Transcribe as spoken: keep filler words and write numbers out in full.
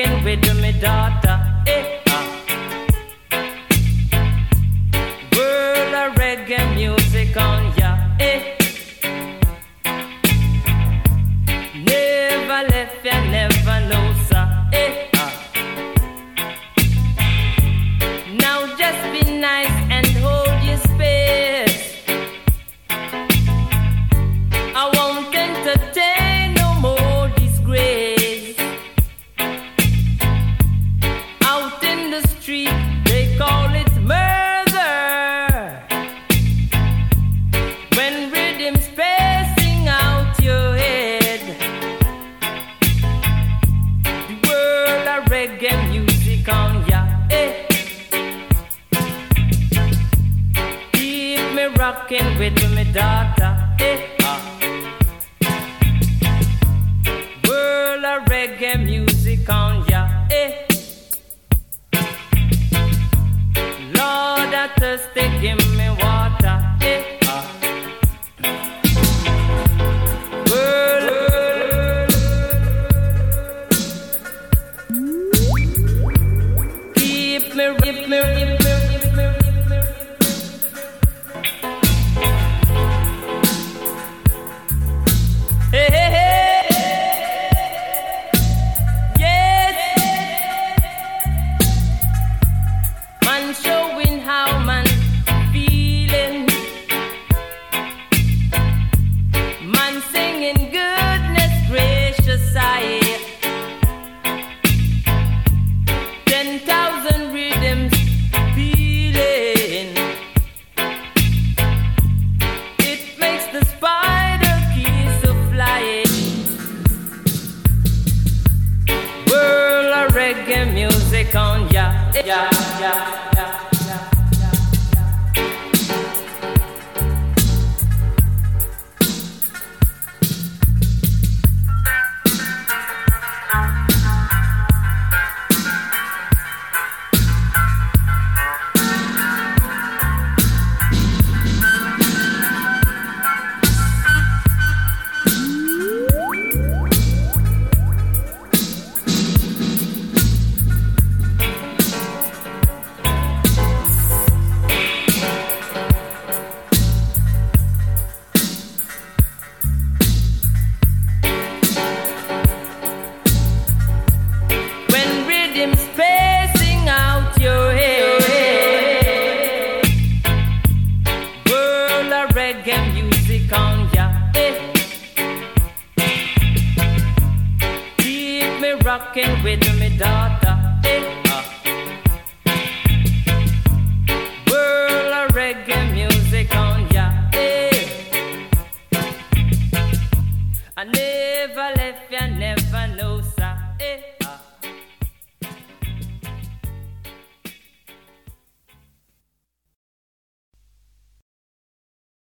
rocking with my daughter. Eh, ah. World of reggae music on ya. Eh. Never left ya, never know, sir. Eh, ah. Now just be nice and hold your space. I won't entertain no more disgrace. Out in the street, they call it murder. When rhythm's passing out your head, the world of reggae music on ya. Eh. Keep me rocking with my daughter. Eh. Ah. World of reggae music on ya. Eh. Lord, I thirsty, give me water. Eh. Ah. World, keep me, keep me, keep me, keep me, keep me. Hey, hey, hey. Yes. Man showing how man feeling. Man singing goodness gracious I. Ten thousand rhythms feeling. It makes the spider keys of flying. World of reggae music on ya. Yeah, yeah, yeah, yeah. When rhythm's passing out your head, world of reggae music on ya. Eh. Keep me rocking with my daughter. Eh. Ah. World of reggae music on ya. Eh. I never left ya, never know.